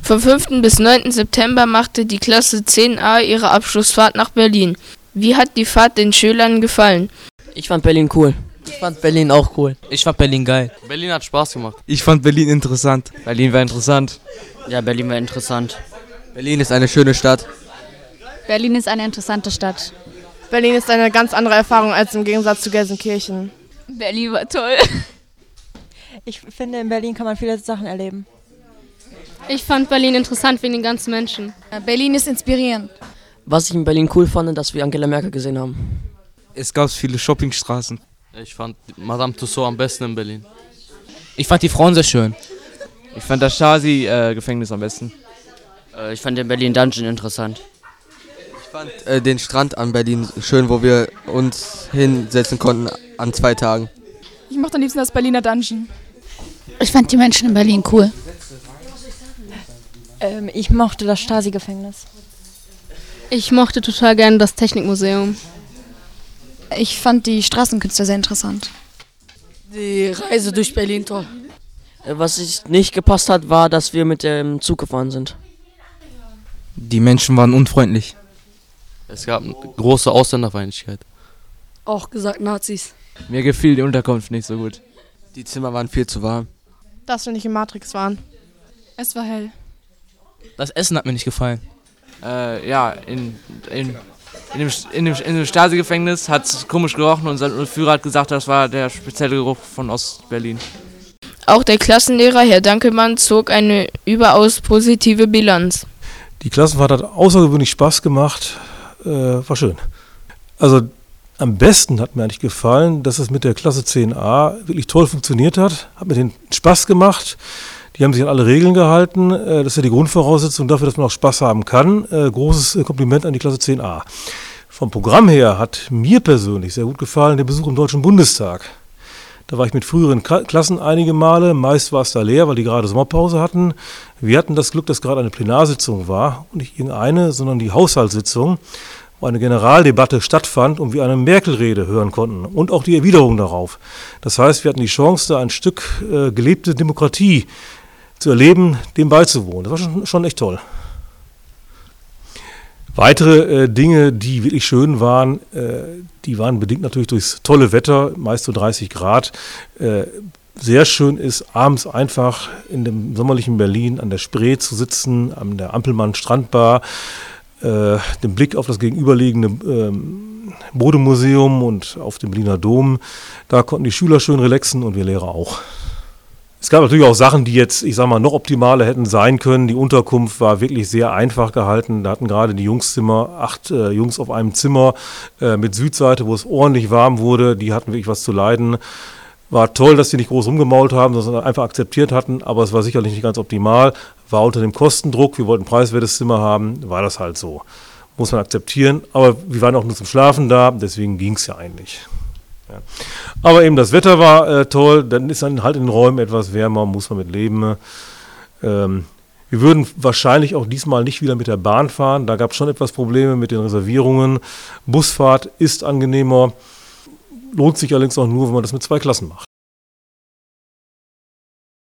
Vom 5. bis 9. September machte die Klasse 10a ihre Abschlussfahrt nach Berlin. Wie hat die Fahrt den Schülern gefallen? Ich fand Berlin cool. Ich fand Berlin auch cool. Ich fand Berlin geil. Berlin hat Spaß gemacht. Ich fand Berlin interessant. Berlin war interessant. Ja, Berlin war interessant. Berlin ist eine schöne Stadt. Berlin ist eine interessante Stadt. Berlin ist eine ganz andere Erfahrung als im Gegensatz zu Gelsenkirchen. Berlin war toll. Ich finde, in Berlin kann man viele Sachen erleben. Ich fand Berlin interessant wegen den ganzen Menschen. Berlin ist inspirierend. Was ich in Berlin cool fand, dass wir Angela Merkel gesehen haben. Es gab viele Shoppingstraßen. Ich fand Madame Tussauds am besten in Berlin. Ich fand die Frauen sehr schön. Ich fand das Stasi-Gefängnis am besten. Ich fand den Berlin Dungeon interessant. Ich fand den Strand an Berlin schön, wo wir uns hinsetzen konnten an 2 Tagen. Ich mochte am liebsten das Berliner Dungeon. Ich fand die Menschen in Berlin cool. Ich mochte das Stasi-Gefängnis. Ich mochte total gerne das Technikmuseum. Ich fand die Straßenkünstler sehr interessant. Die Reise durch Berlin toll. Was nicht gepasst hat, war, dass wir mit dem Zug gefahren sind. Die Menschen waren unfreundlich. Es gab eine große Ausländerfeindlichkeit. Auch gesagt Nazis. Mir gefiel die Unterkunft nicht so gut. Die Zimmer waren viel zu warm. Dass wir nicht in Matrix waren. Es war hell. Das Essen hat mir nicht gefallen. In dem Stasi-Gefängnis hat es komisch gerochen und unser Führer hat gesagt, das war der spezielle Geruch von Ostberlin. Auch der Klassenlehrer, Herr Dankelmann, zog eine überaus positive Bilanz. Die Klassenfahrt hat außergewöhnlich Spaß gemacht, war schön. Also am besten hat mir eigentlich gefallen, dass es mit der Klasse 10a wirklich toll funktioniert hat mir den Spaß gemacht. Die haben sich an alle Regeln gehalten, das ist ja die Grundvoraussetzung dafür, dass man auch Spaß haben kann. Großes Kompliment an die Klasse 10a. Vom Programm her hat mir persönlich sehr gut gefallen der Besuch im Deutschen Bundestag. Da war ich mit früheren Klassen einige Male, meist war es da leer, weil die gerade Sommerpause hatten. Wir hatten das Glück, dass gerade eine Plenarsitzung war und nicht irgendeine, sondern die Haushaltssitzung, wo eine Generaldebatte stattfand und wir eine Merkel-Rede hören konnten und auch die Erwiderung darauf. Das heißt, wir hatten die Chance, da ein Stück gelebte Demokratie zu erleben, dem beizuwohnen. Das war schon echt toll. Weitere Dinge, die wirklich schön waren, die waren bedingt natürlich durchs tolle Wetter, meist so 30 Grad. Sehr schön ist, abends einfach in dem sommerlichen Berlin an der Spree zu sitzen, an der Ampelmann-Strandbar, den Blick auf das gegenüberliegende Bode-Museum und auf den Berliner Dom. Da konnten die Schüler schön relaxen und wir Lehrer auch. Es gab natürlich auch Sachen, die jetzt, ich sag mal, noch optimaler hätten sein können. Die Unterkunft war wirklich sehr einfach gehalten. Da hatten gerade die Jungszimmer 8 Jungs auf einem Zimmer mit Südseite, wo es ordentlich warm wurde. Die hatten wirklich was zu leiden. War toll, dass sie nicht groß rumgemault haben, sondern einfach akzeptiert hatten. Aber es war sicherlich nicht ganz optimal. War unter dem Kostendruck. Wir wollten ein preiswertes Zimmer haben. War das halt so. Muss man akzeptieren. Aber wir waren auch nur zum Schlafen da. Deswegen ging es ja eigentlich. Ja. Aber eben das Wetter war toll, dann ist dann halt in den Räumen etwas wärmer, muss man mit leben. Wir würden wahrscheinlich auch diesmal nicht wieder mit der Bahn fahren, da gab es schon etwas Probleme mit den Reservierungen. Busfahrt ist angenehmer, lohnt sich allerdings auch nur, wenn man das mit 2 Klassen macht.